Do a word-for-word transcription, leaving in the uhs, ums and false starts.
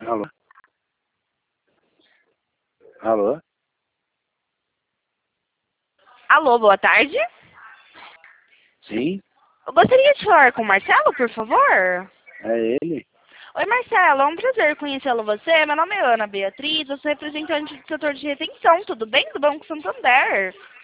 Alô? Alô? Alô, boa tarde. Sim? Eu gostaria de falar com o Marcelo, por favor. É ele? Oi, Marcelo, é um prazer conhecê-lo você. Meu nome é Ana Beatriz, eu sou representante do setor de retenção, tudo bem? Do Banco Santander.